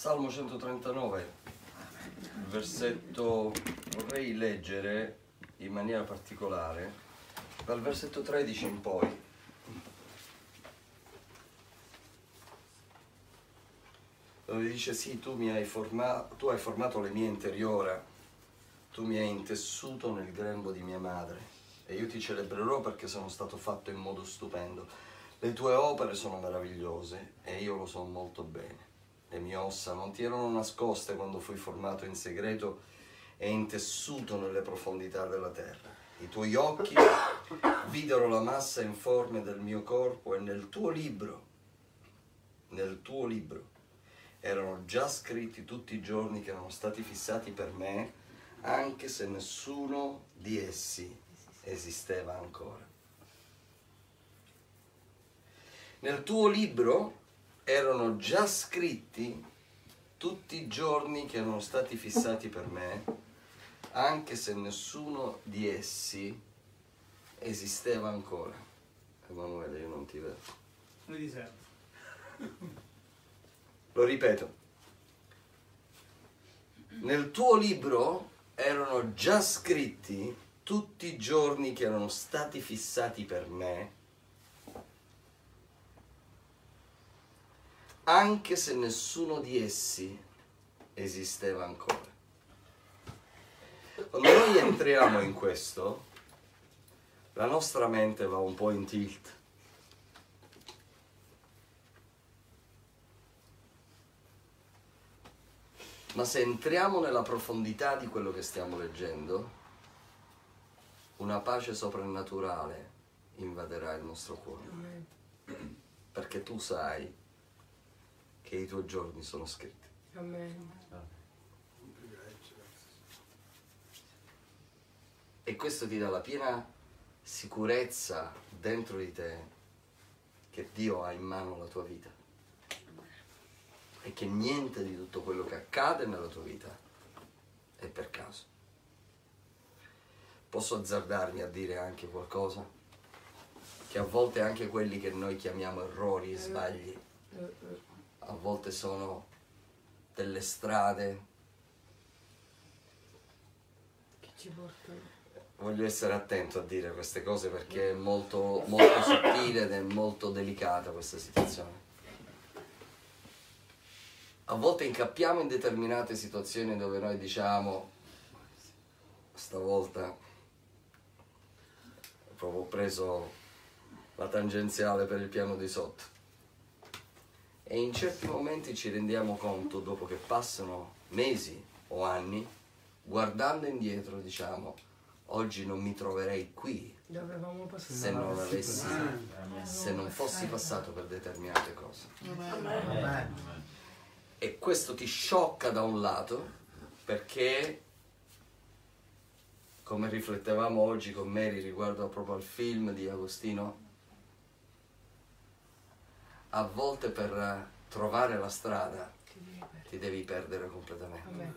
Salmo 139, il versetto, vorrei leggere in maniera particolare dal versetto 13 in poi. Dove dice: sì, tu hai formato le mie interiora, tu mi hai intessuto nel grembo di mia madre, e io ti celebrerò perché sono stato fatto in modo stupendo. Le tue opere sono meravigliose e io lo so molto bene. Le mie ossa non ti erano nascoste quando fui formato in segreto e intessuto nelle profondità della terra. I tuoi occhi videro la massa informe del mio corpo, e nel tuo libro erano già scritti tutti i giorni che erano stati fissati per me, anche se nessuno di essi esisteva ancora. Nel tuo libro erano già scritti tutti i giorni che erano stati fissati per me, anche se nessuno di essi esisteva ancora. Emanuele, io non ti vedo. Noi ti serve. Lo ripeto. Nel tuo libro erano già scritti tutti i giorni che erano stati fissati per me, anche se nessuno di essi esisteva ancora. Quando noi entriamo in questo, la nostra mente va un po' in tilt. Ma se entriamo nella profondità di quello che stiamo leggendo, una pace soprannaturale invaderà il nostro cuore. Perché tu sai che i tuoi giorni sono scritti. Amen. E questo ti dà la piena sicurezza dentro di te che Dio ha in mano la tua vita e che niente di tutto quello che accade nella tua vita è per caso. Posso azzardarmi a dire anche qualcosa? Che a volte anche quelli che noi chiamiamo errori e sbagli a volte sono delle strade Che ci portano. Voglio essere attento a dire queste cose perché è molto, molto sottile ed è molto delicata questa situazione. A volte incappiamo in determinate situazioni dove noi diciamo: stavolta proprio ho preso la tangenziale per il piano di sotto. E in certi momenti ci rendiamo conto, dopo che passano mesi o anni, guardando indietro diciamo: oggi non mi troverei qui se non avessi, se non fossi passato per determinate cose. E questo ti sciocca da un lato, perché, come riflettevamo oggi con Mary riguardo proprio al film di Agostino, a volte per trovare la strada ti devi perdere completamente.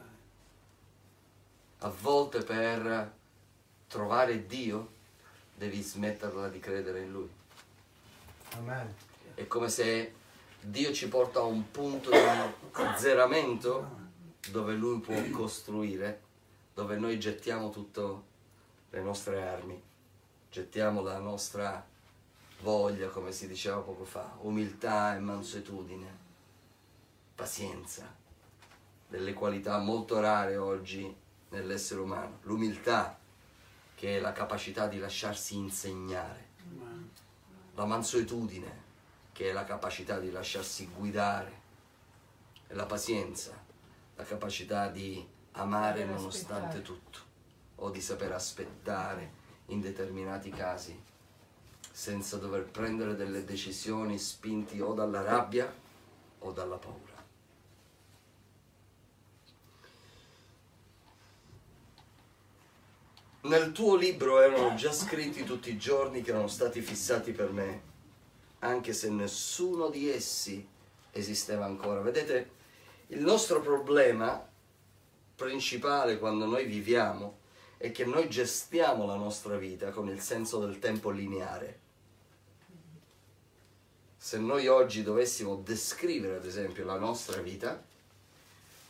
A volte per trovare Dio devi smetterla di credere in Lui. Amen. È come se Dio ci porta a un punto di azzeramento dove Lui può costruire, dove noi gettiamo tutte le nostre armi, gettiamo la nostra voglia, come si diceva poco fa, umiltà e mansuetudine, pazienza, delle qualità molto rare oggi nell'essere umano. L'umiltà, che è la capacità di lasciarsi insegnare, la mansuetudine, che è la capacità di lasciarsi guidare, e la pazienza, la capacità di amare nonostante tutto, o di saper aspettare in determinati casi, senza dover prendere delle decisioni spinti o dalla rabbia o dalla paura. Nel tuo libro erano già scritti tutti i giorni che erano stati fissati per me, anche se nessuno di essi esisteva ancora. Vedete, il nostro problema principale quando noi viviamo è che noi gestiamo la nostra vita con il senso del tempo lineare. Se noi oggi dovessimo descrivere, ad esempio, la nostra vita,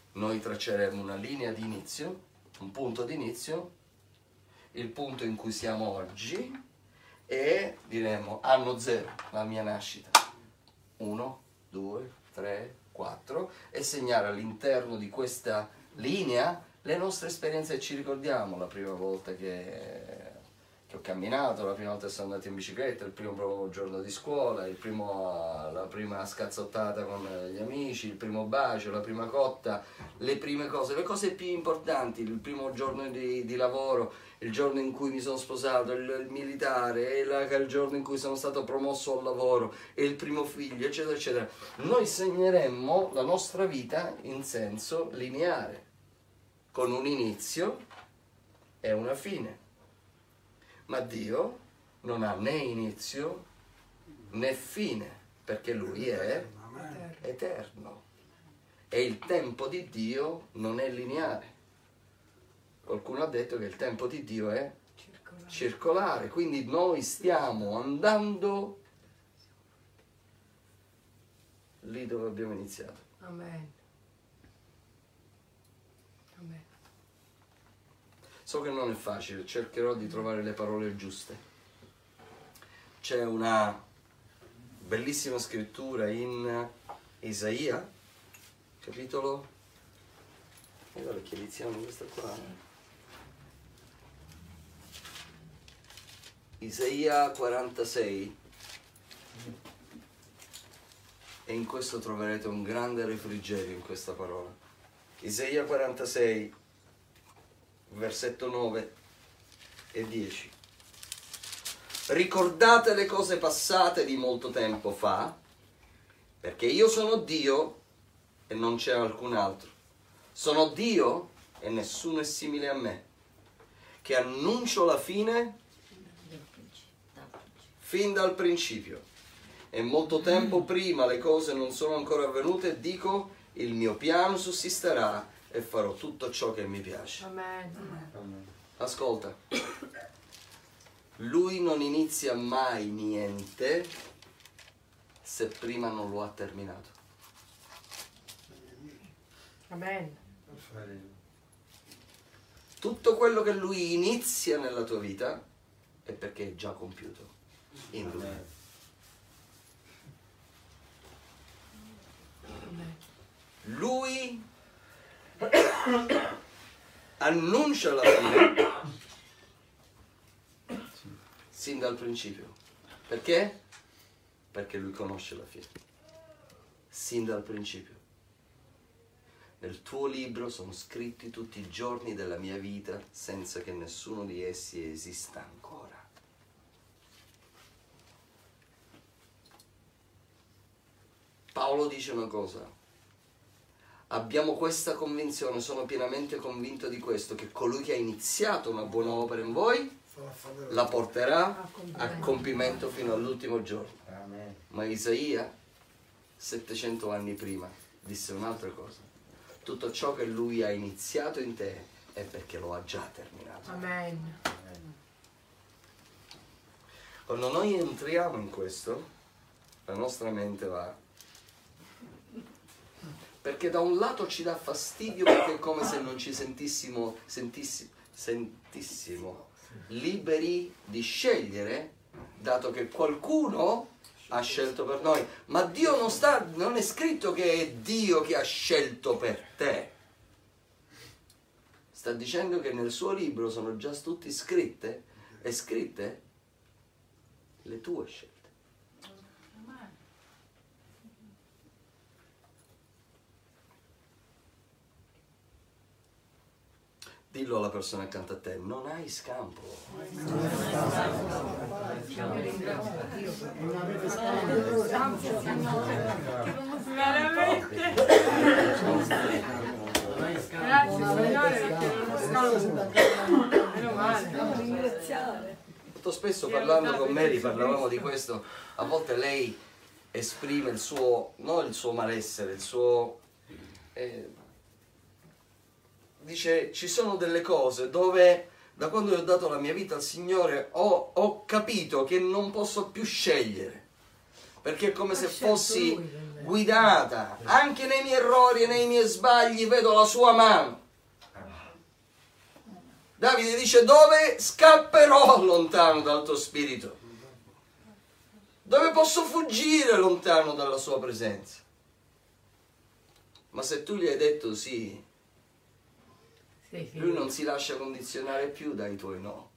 noi tracceremo una linea di inizio, un punto di inizio, il punto in cui siamo oggi, e diremo anno 0, la mia nascita. 1, 2, 3, 4, e segnare all'interno di questa linea le nostre esperienze, e ci ricordiamo la prima volta che ho camminato, la prima volta che sono andato in bicicletta, il primo giorno di scuola, la prima scazzottata con gli amici, il primo bacio, la prima cotta, le prime cose, le cose più importanti, il primo giorno di lavoro, il giorno in cui mi sono sposato, il militare, il giorno in cui sono stato promosso al lavoro, e il primo figlio, eccetera, eccetera. Noi segneremmo la nostra vita in senso lineare, con un inizio e una fine. Ma Dio non ha né inizio né fine, perché Lui è eterno. E il tempo di Dio non è lineare. Qualcuno ha detto che il tempo di Dio è circolare, quindi noi stiamo andando lì dove abbiamo iniziato. Amen. Amen. So che non è facile, cercherò di trovare le parole giuste. C'è una bellissima scrittura in Isaia, capitolo... Allora che iniziamo questa qua. Isaia 46. E in questo troverete un grande refrigerio in questa parola. Isaia 46, versetto 9 e 10. Ricordate le cose passate di molto tempo fa, perché io sono Dio e non c'è alcun altro. Sono Dio e nessuno è simile a me, che annuncio la fine fin dal principio. E molto tempo prima le cose non sono ancora avvenute, dico, il mio piano sussisterà e farò tutto ciò che mi piace. Amen. Ascolta, Lui non inizia mai niente se prima non lo ha terminato. Amen. Tutto quello che Lui inizia nella tua vita è perché è già compiuto in Lui. Amen. Lui annuncia la fine sin dal principio. Perché? Perché Lui conosce la fine. Sin dal principio. Nel tuo libro sono scritti tutti i giorni della mia vita senza che nessuno di essi esista ancora. Paolo dice una cosa: abbiamo questa convinzione, sono pienamente convinto di questo, che colui che ha iniziato una buona opera in voi la porterà a compimento fino all'ultimo giorno. Amen. Ma Isaia, 700 anni prima, disse un'altra cosa: tutto ciò che lui ha iniziato in te è perché lo ha già terminato. Amen. Quando noi entriamo in questo, la nostra mente va. Perché da un lato ci dà fastidio, perché è come se non ci sentissimo liberi di scegliere, dato che qualcuno ha scelto per noi. Ma Dio non è scritto che è Dio che ha scelto per te. Sta dicendo che nel suo libro sono già tutte scritte le tue scelte. Dillo alla persona accanto a te: non hai scampo. Veramente. Grazie Signore, perché non lo scampo. Meno male. Molto spesso parlando con Mary parlavamo di questo. A volte lei esprime il suo, non il suo malessere, il suo... dice, ci sono delle cose dove, da quando ho dato la mia vita al Signore, ho capito che non posso più scegliere. perché è come se fossi guidata. Anche nei miei errori e nei miei sbagli vedo la sua mano. Davide dice: dove scapperò lontano dal tuo spirito? Dove posso fuggire lontano dalla sua presenza? Ma se tu gli hai detto sì, lui non si lascia condizionare più dai tuoi no.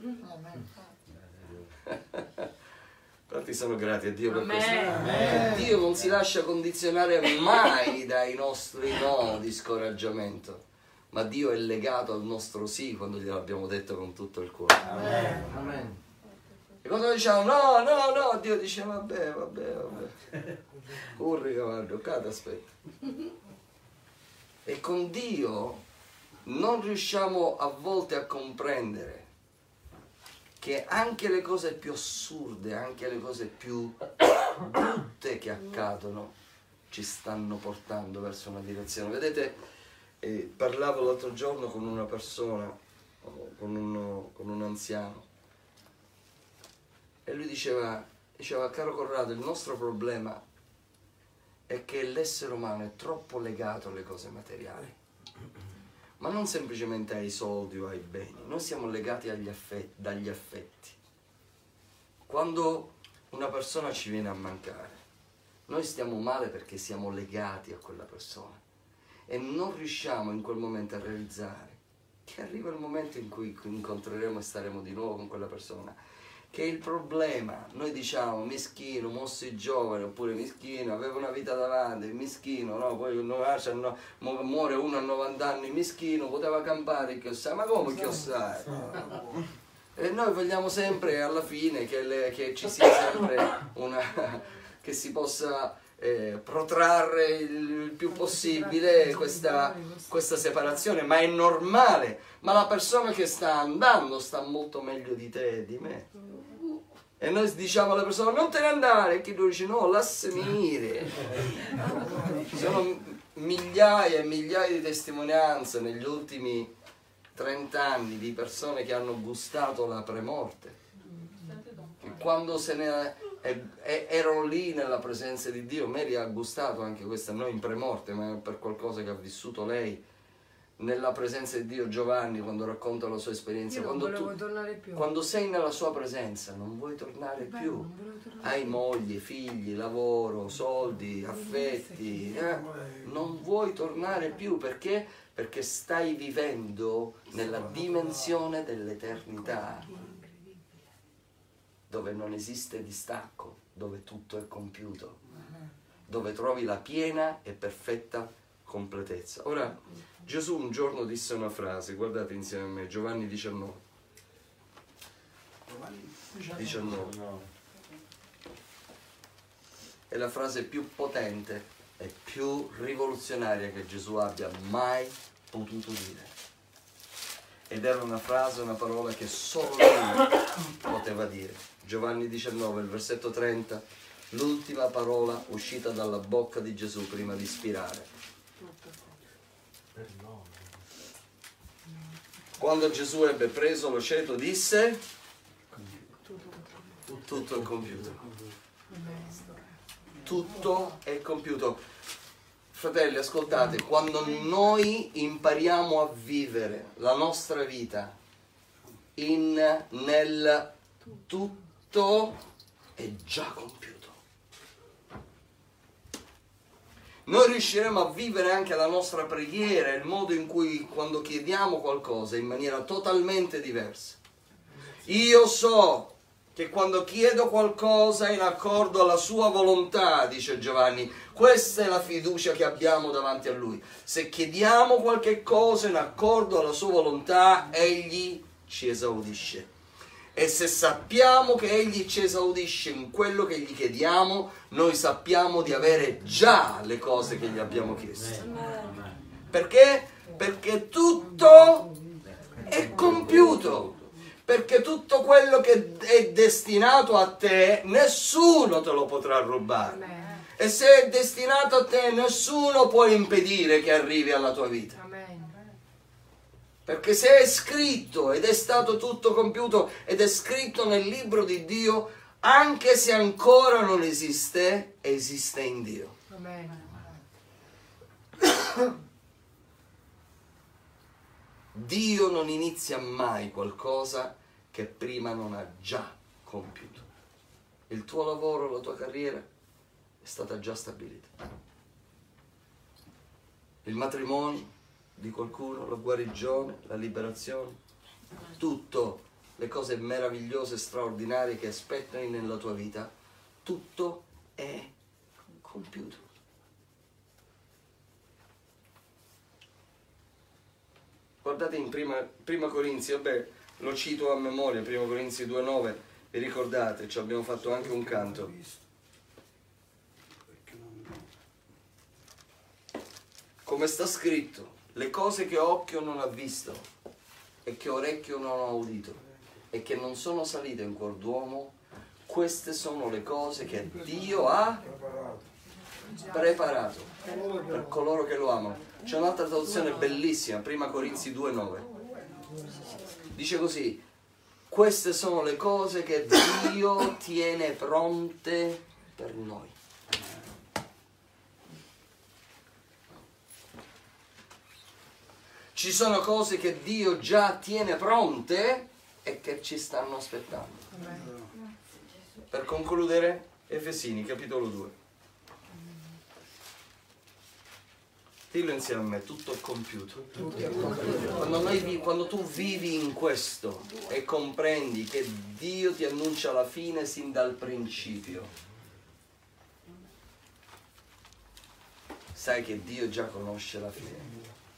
Quanti sono grati a Dio per questo? Dio non si lascia condizionare mai dai nostri no di scoraggiamento, ma Dio è legato al nostro sì quando gliel'abbiamo detto con tutto il cuore. Amen. E quando diciamo no, Dio dice vabbè. Corri cavallo, cade, aspetta. E con Dio non riusciamo a volte a comprendere che anche le cose più assurde, anche le cose più brutte che accadono ci stanno portando verso una direzione. Vedete, parlavo l'altro giorno con una persona, con un anziano, e lui diceva, caro Corrado, il nostro problema è che l'essere umano è troppo legato alle cose materiali, ma non semplicemente ai soldi o ai beni. Noi siamo legati dagli affetti. Quando una persona ci viene a mancare, noi stiamo male perché siamo legati a quella persona e non riusciamo in quel momento a realizzare che arriva il momento in cui incontreremo e staremo di nuovo con quella persona. Che il problema, noi diciamo mischino, mossi giovane, oppure mischino, aveva una vita davanti, mischino, no? Poi muore uno a 90 anni, mischino, poteva campare, chiossai, ma come chiossai? E noi vogliamo sempre alla fine che ci sia sempre che si possa protrarre il più possibile questa separazione, ma è normale. Ma la persona che sta andando sta molto meglio di te e di me. E noi diciamo alla persona non te ne andare, e chi lui dice no, lasciami ire. Ci sono migliaia e migliaia di testimonianze negli ultimi 30 anni di persone che hanno gustato la premorte, che quando erano lì nella presenza di Dio. Mary ha gustato anche questa, non in premorte, ma per qualcosa che ha vissuto lei nella presenza di Dio. Giovanni, quando racconta la sua esperienza, quando sei nella sua presenza non vuoi tornare più. Hai moglie, figli, lavoro, soldi, affetti, non vuoi tornare più. Perché? Perché stai vivendo nella dimensione dell'eternità, dove non esiste distacco, dove tutto è compiuto, dove trovi la piena e perfetta completezza. Ora, Gesù un giorno disse una frase, guardate insieme a me, Giovanni 19. È la frase più potente e più rivoluzionaria che Gesù abbia mai potuto dire. Ed era una frase, una parola che solo lui poteva dire. Giovanni 19, il versetto 30, l'ultima parola uscita dalla bocca di Gesù prima di spirare. Quando Gesù ebbe preso lo ceto disse: tutto è compiuto. Tutto è compiuto. Fratelli, ascoltate, quando noi impariamo a vivere la nostra vita nel tutto è già compiuto, noi riusciremo a vivere anche la nostra preghiera, il modo in cui quando chiediamo qualcosa in maniera totalmente diversa. Io so che quando chiedo qualcosa in accordo alla sua volontà, dice Giovanni, questa è la fiducia che abbiamo davanti a Lui. Se chiediamo qualche cosa in accordo alla sua volontà, Egli ci esaudisce. E se sappiamo che Egli ci esaudisce in quello che gli chiediamo, noi sappiamo di avere già le cose che gli abbiamo chiesto. Perché? Perché tutto è compiuto. Perché tutto quello che è destinato a te, nessuno te lo potrà rubare. E se è destinato a te, nessuno può impedire che arrivi alla tua vita. Perché se è scritto ed è stato tutto compiuto ed è scritto nel libro di Dio, anche se ancora non esiste, esiste in Dio. Amen. Dio non inizia mai qualcosa che prima non ha già compiuto. Il tuo lavoro, la tua carriera è stata già stabilita. Il matrimonio di qualcuno, la guarigione, la liberazione, tutto, le cose meravigliose, straordinarie che aspettano nella tua vita, tutto è compiuto. Guardate in prima Corinzi, vabbè, lo cito a memoria, 1 Corinzi 2,9, vi ricordate, ci abbiamo fatto anche un canto. Come sta scritto, le cose che occhio non ha visto e che orecchio non ha udito e che non sono salite in cuor d'uomo, queste sono le cose che Dio ha preparato per coloro che lo amano. C'è un'altra traduzione bellissima, 1 Corinzi 2,9. Dice così: queste sono le cose che Dio tiene pronte per noi. Ci sono cose che Dio già tiene pronte e che ci stanno aspettando. Per concludere, Efesini, capitolo 2. Dillo insieme a me, tutto è compiuto. Quando tu vivi in questo e comprendi che Dio ti annuncia la fine sin dal principio, sai che Dio già conosce la fine.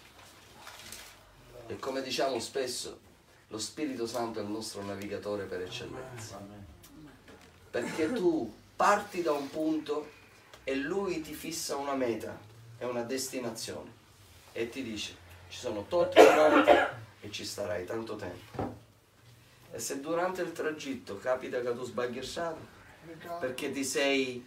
E come diciamo spesso, lo Spirito Santo è il nostro navigatore per eccellenza. Perché tu parti da un punto e Lui ti fissa una meta, è una destinazione, e ti dice: ci sono tot chilometri e ci starai tanto tempo. E se durante il tragitto capita che tu sbagli strada perché ti sei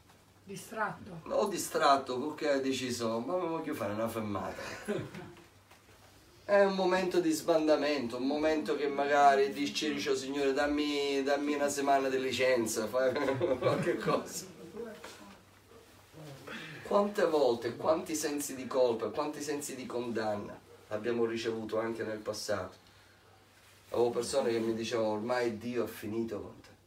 distratto perché hai deciso ma mi voglio fare una fermata, è un momento di sbandamento, un momento che magari dici: oh, Signore, dammi una settimana di licenza, fai qualche cosa. Quante volte, quanti sensi di colpa, quanti sensi di condanna abbiamo ricevuto anche nel passato. Avevo persone che mi dicevano: ormai Dio ha finito con te.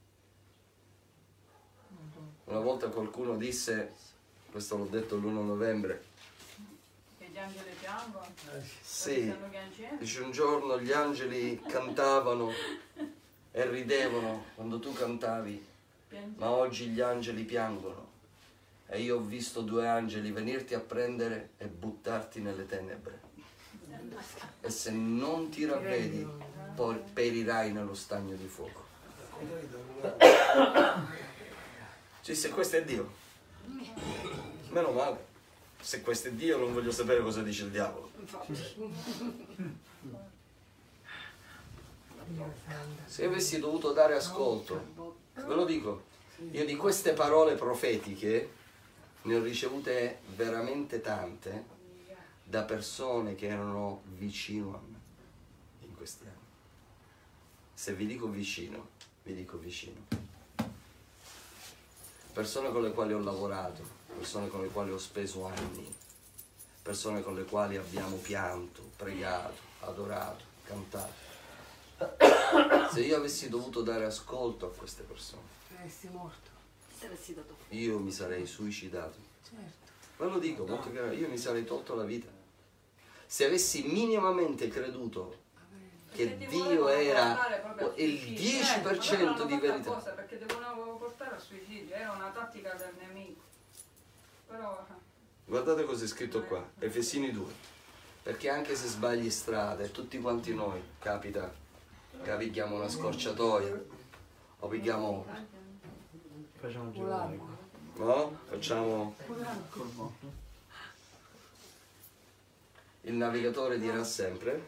Una volta qualcuno disse, questo l'ho detto l'1 novembre, che gli angeli piangono? sì, dice: un giorno gli angeli cantavano e ridevano quando tu cantavi, ma oggi gli angeli piangono. E io ho visto 2 angeli venirti a prendere e buttarti nelle tenebre. E se non ti ravvedi, poi perirai nello stagno di fuoco. Cioè, se questo è Dio, meno male. Se questo è Dio, non voglio sapere cosa dice il diavolo. Se avessi dovuto dare ascolto, ve lo dico, io di queste parole profetiche ne ho ricevute veramente tante da persone che erano vicino a me in questi anni. Se vi dico vicino, vi dico vicino. Persone con le quali ho lavorato, persone con le quali ho speso anni, persone con le quali abbiamo pianto, pregato, adorato, cantato. Se io avessi dovuto dare ascolto a queste persone, Saresti morto. io mi sarei suicidato. Certo. Ve lo dico molto chiaro, io mi sarei tolto la vita. Se avessi minimamente creduto che Dio era il 10% di verità. Perché ti volevano portare al suicidio, era una tattica del nemico. Però Guardate cosa è scritto qua, Efesini 2. Perché anche se sbagli strada, e tutti quanti noi capita che pigliamo una scorciatoia o pigliamo, no? Facciamo, il navigatore dirà sempre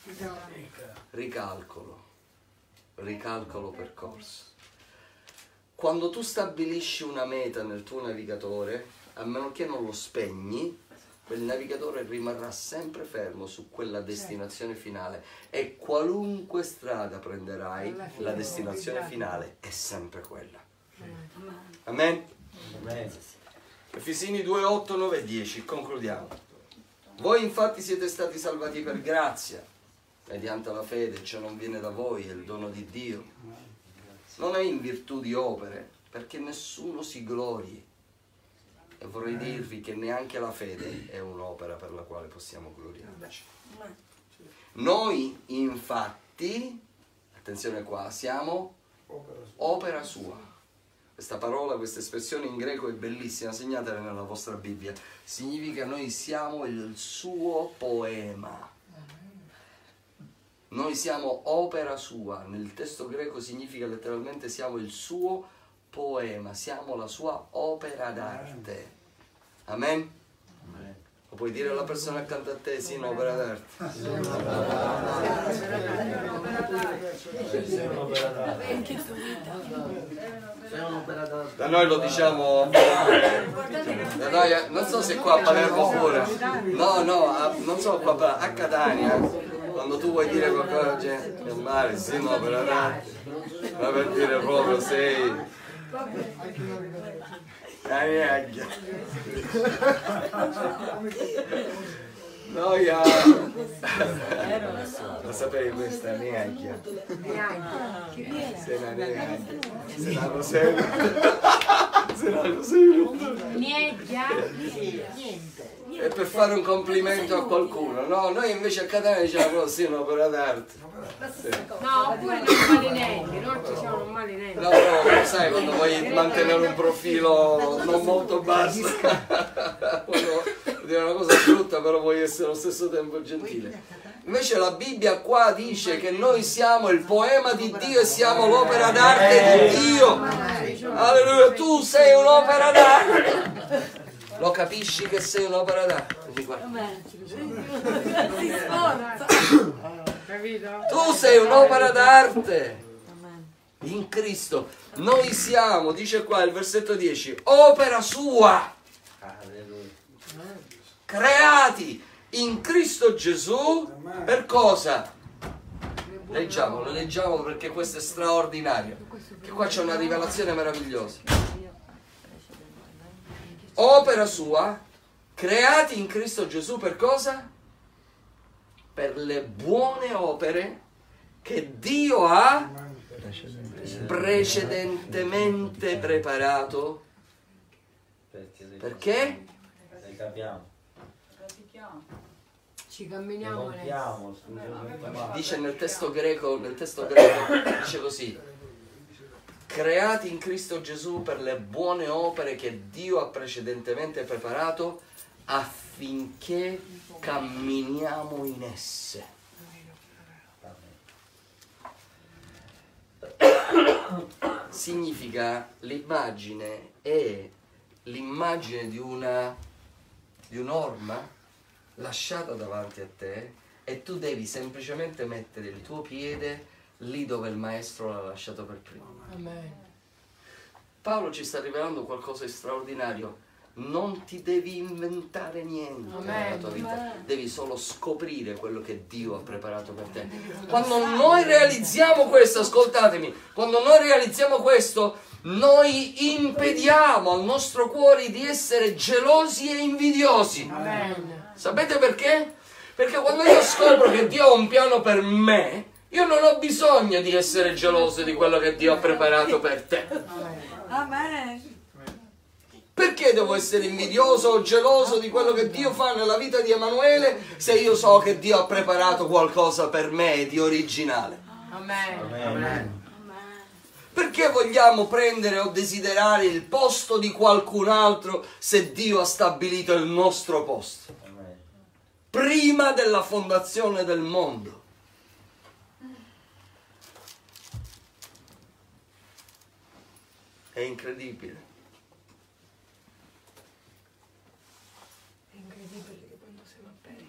ricalcolo percorso. Quando tu stabilisci una meta nel tuo navigatore, a meno che non lo spegni, il navigatore rimarrà sempre fermo su quella destinazione finale e qualunque strada prenderai, la destinazione finale è sempre quella. Amen? Efesini 2, 8, 9 e 10, concludiamo. Voi infatti siete stati salvati per grazia, mediante la fede, ciò non viene da voi, è il dono di Dio. Non è in virtù di opere, perché nessuno si glori. E vorrei dirvi che neanche la fede è un'opera per la quale possiamo gloriarci. Noi infatti, attenzione qua, siamo opera sua. Questa parola, questa espressione in greco è bellissima, segnatela nella vostra Bibbia. Significa noi siamo il suo poema. Noi siamo opera sua. Nel testo greco significa letteralmente siamo il suo poema, siamo la sua opera d'arte. Amen? Lo puoi dire alla persona accanto a te, sì, un'opera d'arte. Da noi lo diciamo, da noi, non so se qua a Palermo pure, no, non so qua a Catania, quando tu vuoi dire qualcosa, gente, male, sì, un'opera d'arte, ma per dire proprio sei... Noia! Lo sapevi questa neanche? Se la neanche. Se la lo sei. Se la lo sei. Niente. È per fare un complimento a qualcuno, no? Noi invece a Catania diciamo sì, un'opera d'arte. Sì. No, oppure non malinenti, non ci siamo malinenti. No, sai, quando vuoi mantenere un profilo non molto basso, quando dire una cosa brutta però vuoi essere allo stesso tempo gentile. Invece la Bibbia qua dice che noi siamo il poema di Dio e siamo l'opera d'arte di Dio. Alleluia, tu sei un'opera d'arte. Lo capisci che sei un'opera d'arte? Tu sei un'opera d'arte in Cristo. Noi siamo, dice qua il versetto 10, opera sua, creati in Cristo Gesù per cosa? Leggiamo perché questo è straordinario, che qua c'è una rivelazione meravigliosa. Opera sua, creati in Cristo Gesù per cosa? Per le buone opere che Dio ha precedentemente preparato. Perché? Ci camminiamo. Dice nel testo greco dice così: creati in Cristo Gesù per le buone opere che Dio ha precedentemente preparato affinché camminiamo in esse. Significa, l'immagine è l'immagine di un'orma lasciata davanti a te e tu devi semplicemente mettere il tuo piede lì dove il maestro l'ha lasciato per primo. Amen. Paolo ci sta rivelando qualcosa di straordinario. Non ti devi inventare niente nella tua vita, devi solo scoprire quello che Dio ha preparato per te. Quando noi realizziamo questo, ascoltatemi, quando noi realizziamo questo, noi impediamo al nostro cuore di essere gelosi e invidiosi. Amen. Sapete perché? Perché quando io scopro che Dio ha un piano per me, io non ho bisogno di essere geloso di quello che Dio ha preparato per te. Amen. Perché devo essere invidioso o geloso di quello che Dio fa nella vita di Emanuele se io so che Dio ha preparato qualcosa per me di originale? Amen. Amen. Perché vogliamo prendere o desiderare il posto di qualcun altro se Dio ha stabilito il nostro posto? Prima della fondazione del mondo. È incredibile. È incredibile che quando si va bene.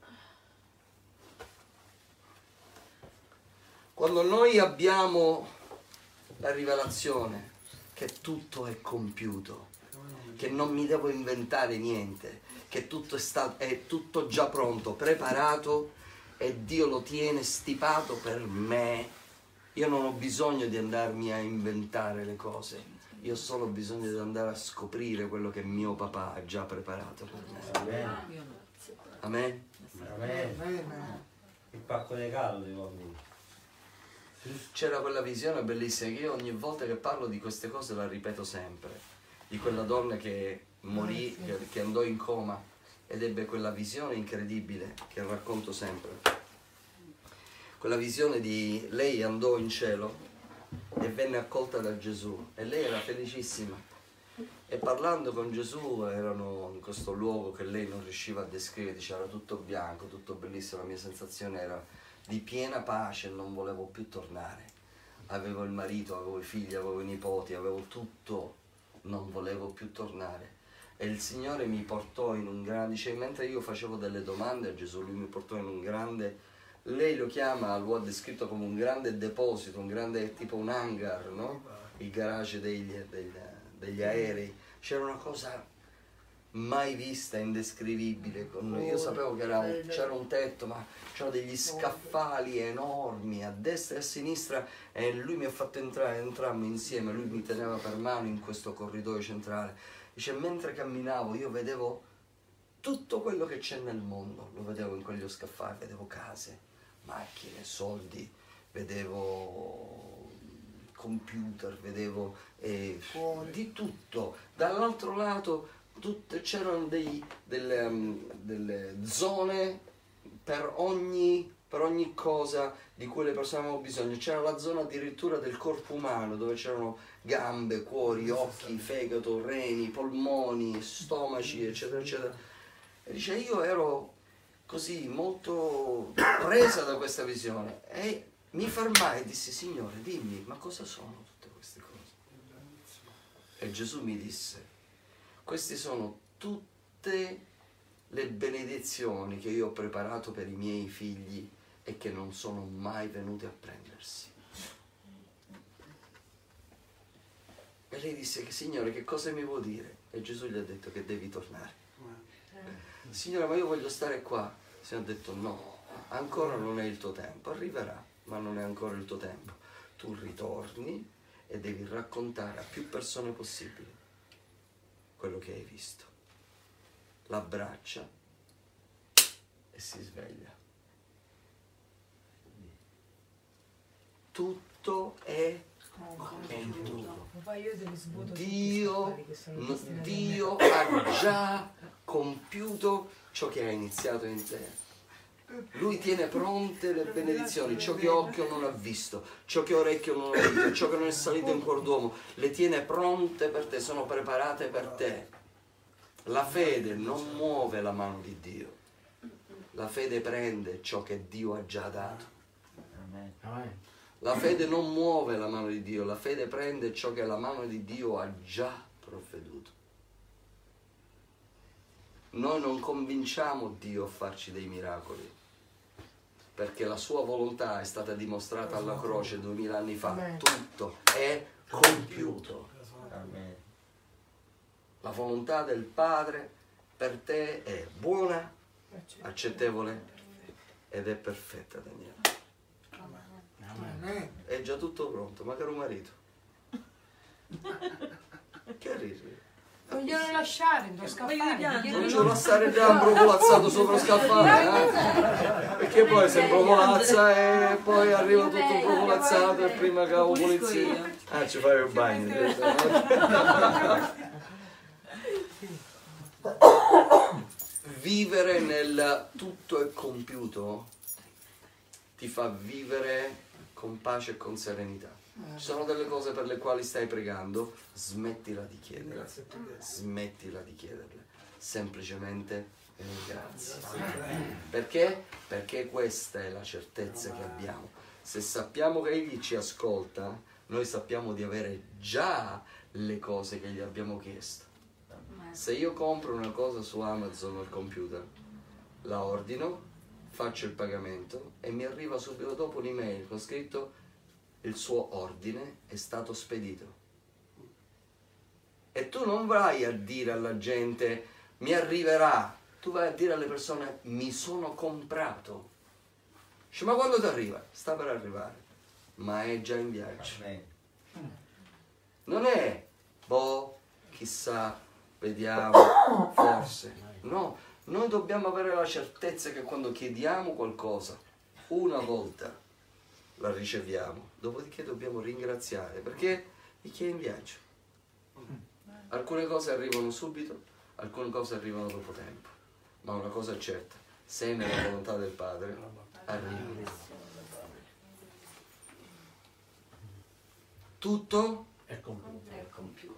Quando noi abbiamo la rivelazione che tutto è compiuto, che non mi devo inventare niente, che è tutto già pronto, preparato, e Dio lo tiene stipato per me. Io non ho bisogno di andarmi a inventare le cose, io ho solo bisogno di andare a scoprire quello che mio papà ha già preparato per me. Amen. Amen? Amen. Il pacco di regalo di uomini. C'era quella visione bellissima che io ogni volta che parlo di queste cose la ripeto sempre, di quella donna che morì, che andò in coma ed ebbe quella visione incredibile che racconto sempre. Quella visione di lei andò in cielo e venne accolta da Gesù e lei era felicissima, e parlando con Gesù erano in questo luogo che lei non riusciva a descrivere, diceva era tutto bianco, tutto bellissimo, la mia sensazione era di piena pace, non volevo più tornare, avevo il marito, avevo i figli, avevo i nipoti, avevo tutto, non volevo più tornare. E il Signore mi portò in un grande, dice, mentre io facevo delle domande a Gesù, lui mi portò in un grande, lei lo chiama, lo ha descritto come un grande deposito, un grande, tipo un hangar, no? Il garage degli aerei. C'era una cosa mai vista, indescrivibile. Io sapevo che c'era un tetto, ma c'erano degli scaffali enormi a destra e a sinistra, e lui mi ha fatto entrare, entrammo insieme, lui mi teneva per mano in questo corridoio centrale. Dice, mentre camminavo io vedevo tutto quello che c'è nel mondo, lo vedevo in quegli scaffali, vedevo case, macchine, soldi, vedevo computer, vedevo di tutto. Dall'altro lato c'erano delle zone per ogni cosa di cui le persone avevano bisogno. C'era la zona addirittura del corpo umano, dove c'erano gambe, cuori, occhi, fegato, reni, polmoni, stomaci, eccetera, eccetera. E dice, io ero così molto presa da questa visione e mi fermai e dissi, Signore, dimmi, ma cosa sono tutte queste cose? E Gesù mi disse, queste sono tutte le benedizioni che io ho preparato per i miei figli e che non sono mai venute a prendersi. E lei disse, Signore, che cosa mi vuol dire? E Gesù gli ha detto che devi tornare. Signore, ma io voglio stare qua. Il Signore ha detto, no, ancora non è il tuo tempo, arriverà, ma non è ancora il tuo tempo. Tu ritorni e devi raccontare a più persone possibili quello che hai visto. L'abbraccia e si sveglia. Tutto è compiuto. Dio ha già compiuto ciò che ha iniziato in te. Lui tiene pronte le benedizioni, ciò che occhio non ha visto, ciò che orecchio non ha udito, ciò che non è salito in cuor d'uomo, le tiene pronte per te, sono preparate per te. La fede non muove la mano di Dio, la fede prende ciò che Dio ha già dato. Amen. La fede non muove la mano di Dio, la fede prende ciò che la mano di Dio ha già provveduto. Noi non convinciamo Dio a farci dei miracoli, perché la sua volontà è stata dimostrata alla croce 2000 anni fa. Tutto è compiuto. Amen. La volontà del Padre per te è buona, accettevole ed è perfetta, Daniele. Amen. È già tutto pronto, ma caro marito, che ridi? Vogliono lasciare, non scappare. Non ce lo stare già brovolazzato sopra scaffale, perché poi se brovolazza e poi arriva tutto brovolazzato e prima che la polizia ci fai un bagno. Vivere nel tutto è compiuto ti fa vivere con pace e con serenità. Ci sono delle cose per le quali stai pregando, smettila di chiederle, smettila di chiederle, semplicemente grazie. Perché? Perché questa è la certezza che abbiamo. Se sappiamo che Egli ci ascolta, noi sappiamo di avere già le cose che gli abbiamo chiesto. Se io compro una cosa su Amazon al computer, la ordino, faccio il pagamento e mi arriva subito dopo un'email con scritto il suo ordine è stato spedito. E tu non vai a dire alla gente mi arriverà Tu vai a dire alle persone, mi sono comprato. Dice, ma quando ti arriva? Sta per arrivare, ma è già in viaggio. Amen. Non è, boh, chissà, vediamo, forse. No, noi dobbiamo avere la certezza che quando chiediamo qualcosa, una volta la riceviamo, dopodiché dobbiamo ringraziare, perché è in viaggio. Alcune cose arrivano subito, alcune cose arrivano dopo tempo, ma una cosa è certa, se è nella volontà del Padre, arriva. Tutto È compiuto.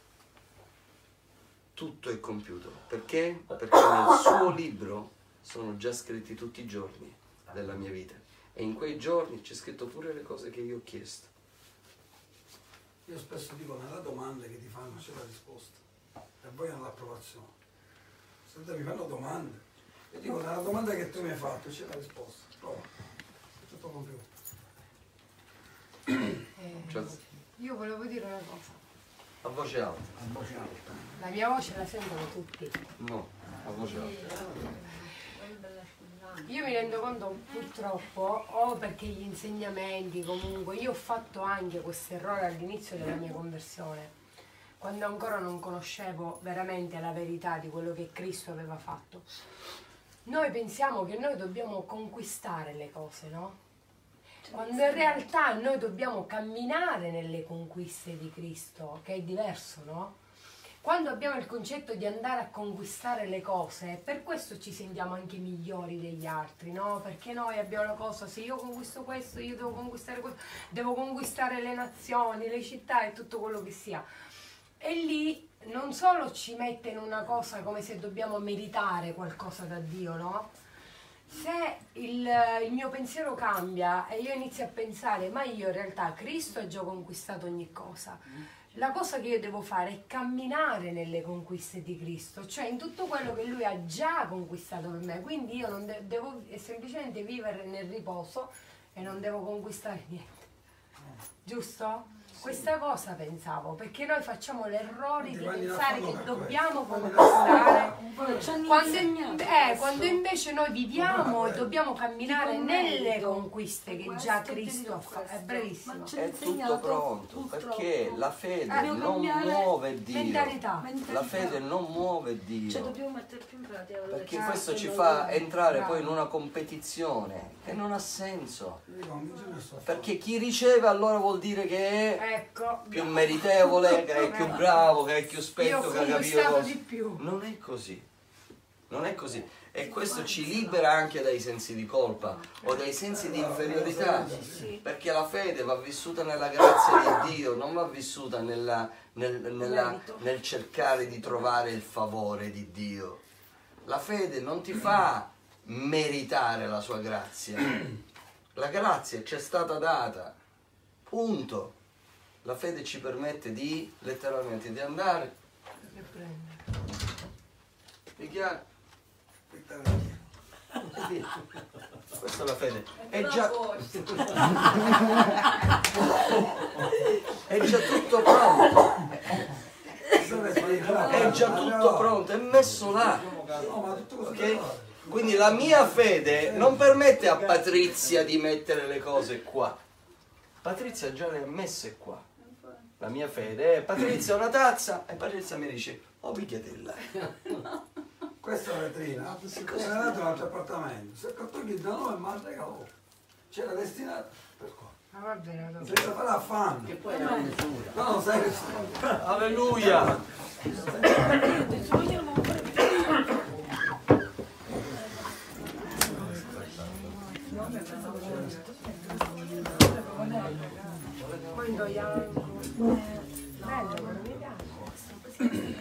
tutto è compiuto. Perché? Perché nel suo libro sono già scritti tutti i giorni della mia vita. E in quei giorni c'è scritto pure le cose che io ho chiesto. Io spesso dico, nella domanda che ti fanno c'è la risposta. E poi nell'approvazione. Se te mi fanno domande, io dico, nella domanda che tu mi hai fatto c'è la risposta. Prova. È tutto compiuto. Cioè, Io volevo dire una cosa. a voce alta. A voce alta. La mia voce la sentono tutti. No, a voce alta. Io mi rendo conto purtroppo, o perché gli insegnamenti comunque, io ho fatto anche questo errore all'inizio della mia conversione, quando ancora non conoscevo veramente la verità di quello che Cristo aveva fatto. Noi pensiamo che noi dobbiamo conquistare le cose, no? Quando in realtà noi dobbiamo camminare nelle conquiste di Cristo, che è diverso, no? Quando abbiamo il concetto di andare a conquistare le cose, per questo ci sentiamo anche migliori degli altri, no? Perché noi abbiamo la cosa, se io conquisto questo, io devo conquistare questo, devo conquistare le nazioni, le città e tutto quello che sia. E lì non solo ci mette in una cosa come se dobbiamo meritare qualcosa da Dio, no? Se il mio pensiero cambia e io inizio a pensare, ma io in realtà Cristo ha già conquistato ogni cosa. La cosa che io devo fare è camminare nelle conquiste di Cristo, cioè in tutto quello che Lui ha già conquistato per me. Quindi io non devo semplicemente vivere nel riposo e non devo conquistare niente. Giusto? Questa cosa pensavo, perché noi facciamo l'errore di pensare che dobbiamo conquistare quando invece noi viviamo e dobbiamo camminare nelle conquiste che già Cristo ha fatto. È brevissimo. È tutto pronto, perché la fede non muove Dio. Mentalità. La fede non muove Dio. Cioè dobbiamo mettere più in pratica quello Perché che questo ci noi fa dobbiamo. entrare poi in una competizione che non ha senso. Io dico, non ce ne sto a Perché chi riceve allora vuol dire che è Ecco. più meritevole, che è più bravo, che è più Io spetto, ho che ha capito conquistato cosa. di più. Non è così. Non è così. E questo ci libera anche dai sensi di colpa o dai sensi di inferiorità. Perché la fede va vissuta nella grazia di Dio, non va vissuta nel cercare di trovare il favore di Dio. La fede non ti fa meritare la sua grazia. La grazia ci è stata data. Punto. La fede ci permette di, letteralmente, di andare. È chiaro? Questa è la fede. È già tutto pronto. È già tutto pronto, è messo là. Ok? Quindi la mia fede non permette a Patrizia di mettere le cose qua. Patrizia già le ha messe qua. La mia fede è Patrizia una tazza e Patrizia mi dice oh picchiatella. Questa è la vetrina, era dato un altro appartamento, si è accorto che da noi mi ha regalato, c'era destinato per qua, Ma va bene, senza fare affanno. Che poi è una misura. No, sai che Alleluia. poi indoiamo. Bello, però mi piace.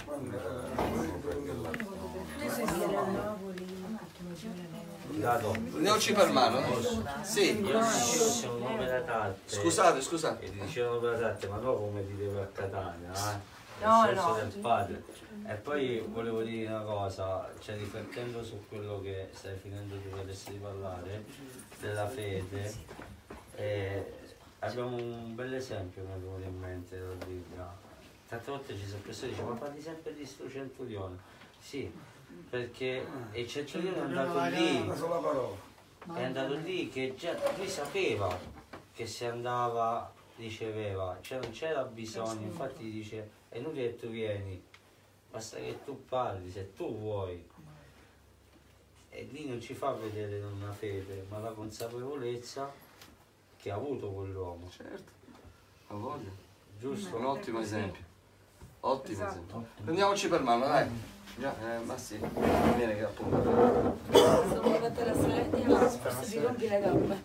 Prendiamoci per mano. Sì. Io dicevano nome da tatte. Scusate. E ti dicevano per la tatte, ma no come diceva a Catania, No, nel senso no. del padre. E poi volevo dire una cosa, cioè riflettendo su quello che stai finendo tu adesso di parlare, della fede, abbiamo un bel esempio che mi è venuto in mente dalla Bibbia. Tante volte ci sono persone che dicono ma parli sempre di sto centurione. Sì, perché il centurione è andato lì, Una sola parola. è andato lì che già lui sapeva che se andava riceveva, cioè non c'era bisogno, infatti dice è inutile che tu vieni, basta che tu parli se tu vuoi. E lì non ci fa vedere una fede, ma la consapevolezza che ha avuto quell'uomo. Certo, ha voglia. Giusto? Un ottimo esempio. Ottimo Esatto. esempio. Prendiamoci per mano, dai. Già, ma sì, viene che appunto. Sono fatta la sedia, forse ti rompi le gambe.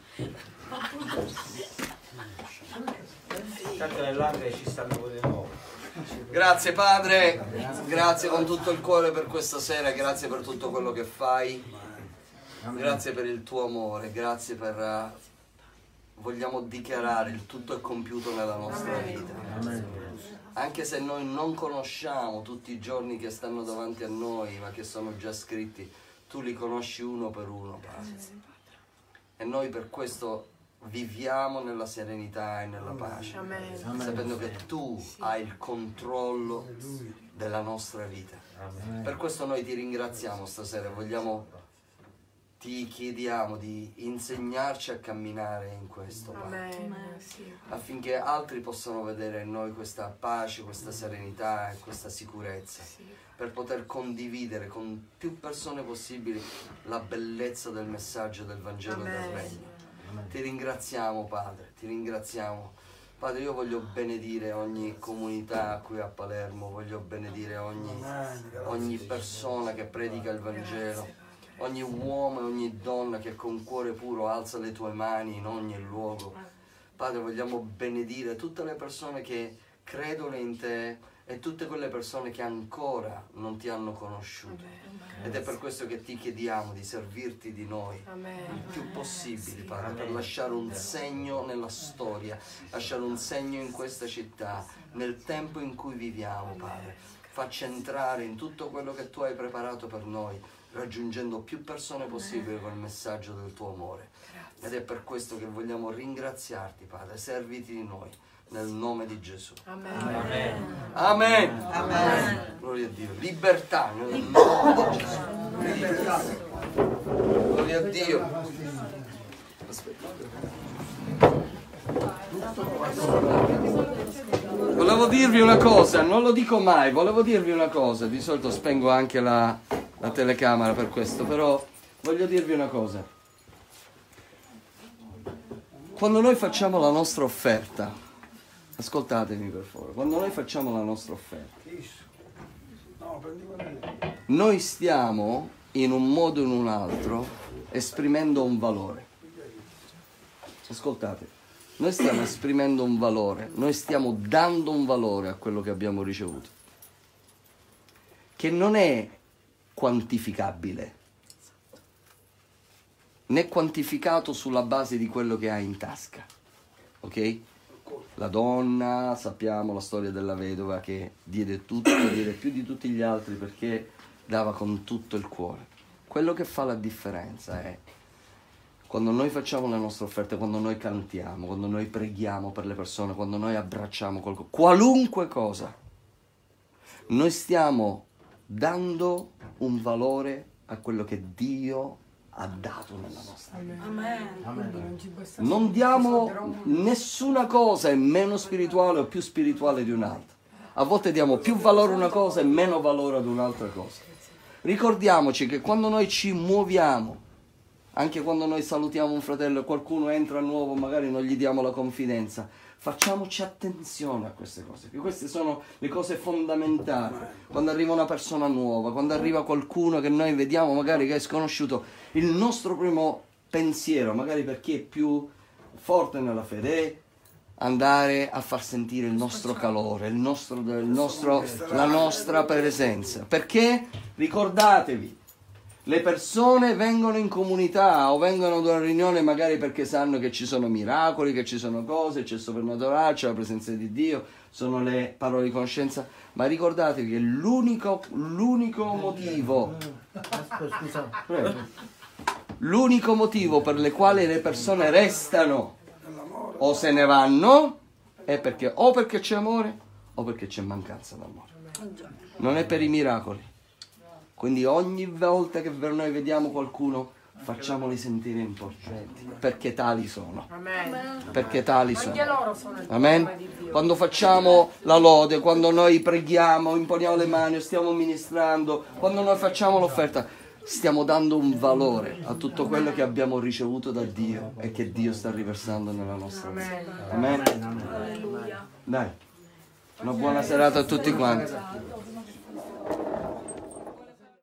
Tanto le lacrime ci stanno pure nuovo. Grazie Padre, grazie con tutto il cuore per questa sera, grazie per tutto quello che fai, grazie per il tuo amore, grazie per... vogliamo dichiarare il tutto è compiuto nella nostra vita. Anche se noi non conosciamo tutti i giorni che stanno davanti a noi, ma che sono già scritti, tu li conosci uno per uno, Padre. E noi per questo viviamo nella serenità e nella pace, sapendo che tu hai il controllo della nostra vita. Per questo noi ti ringraziamo stasera, ti chiediamo di insegnarci a camminare in questo, Padre, affinché altri possano vedere in noi questa pace, questa serenità e questa sicurezza, per poter condividere con più persone possibili la bellezza del messaggio del Vangelo del Regno. Ti ringraziamo, Padre, ti ringraziamo. Padre, io voglio benedire ogni comunità qui a Palermo, voglio benedire ogni persona che predica il Vangelo, ogni uomo e ogni donna che con cuore puro alza le tue mani in ogni luogo. Padre, vogliamo benedire tutte le persone che credono in te e tutte quelle persone che ancora non ti hanno conosciuto. Ed è per questo che ti chiediamo di servirti di noi il più possibile, Padre, per lasciare un segno nella storia, lasciare un segno in questa città, nel tempo in cui viviamo, Padre. Facci entrare in tutto quello che tu hai preparato per noi, raggiungendo più persone possibile con il messaggio del tuo amore. Ed è per questo che vogliamo ringraziarti, Padre, serviti di noi, nel nome di Gesù. Amen. Amen. Amen. Gloria a Dio. Libertà nel nome di Gesù. Gloria a Dio. Volevo dirvi una cosa, non lo dico mai, volevo dirvi una cosa, di solito spengo anche la telecamera per questo, però voglio dirvi una cosa. Quando noi facciamo la nostra offerta, ascoltatemi per favore, quando noi facciamo la nostra offerta, noi stiamo in un modo o in un altro esprimendo un valore. Ascoltate, noi stiamo esprimendo un valore, noi stiamo dando un valore a quello che abbiamo ricevuto, che non è quantificabile, né quantificato sulla base di quello che hai in tasca, ok? La donna, sappiamo la storia della vedova che diede tutto, diede più di tutti gli altri perché dava con tutto il cuore. Quello che fa la differenza è quando noi facciamo le nostre offerte, quando noi cantiamo, quando noi preghiamo per le persone, quando noi abbracciamo qualcuno, qualunque cosa, noi stiamo dando un valore a quello che Dio ha dato nella nostra vita. Non diamo nessuna cosa è meno spirituale o più spirituale di un'altra. A volte diamo più valore a una cosa e meno valore ad un'altra cosa. Ricordiamoci che quando noi ci muoviamo, anche quando noi salutiamo un fratello e qualcuno entra nuovo, magari non gli diamo la confidenza, facciamoci attenzione a queste cose, che queste sono le cose fondamentali. Quando arriva una persona nuova, quando arriva qualcuno che noi vediamo magari che è sconosciuto, il nostro primo pensiero, magari per chi è più forte nella fede, è andare a far sentire il nostro calore, la nostra presenza. Perché, ricordatevi, le persone vengono in comunità o vengono ad una riunione magari perché sanno che ci sono miracoli, che ci sono cose, c'è il soprannaturale, c'è la presenza di Dio, sono le parole di conoscenza, ma ricordatevi che l'unico motivo, l'unico motivo per le quali le persone restano o se ne vanno è perché o perché c'è amore o perché c'è mancanza d'amore. Non è per i miracoli, Quindi ogni volta che noi vediamo qualcuno, facciamoli sentire importanti, perché tali sono. Amen. Perché tali Anche sono. loro sono il Amen. problema di Dio. Quando facciamo la lode, quando noi preghiamo, imponiamo le mani, stiamo ministrando, quando noi facciamo l'offerta, stiamo dando un valore a tutto quello che abbiamo ricevuto da Dio e che Dio sta riversando nella nostra vita. Amen. Amen. Dai, una buona serata a tutti quanti.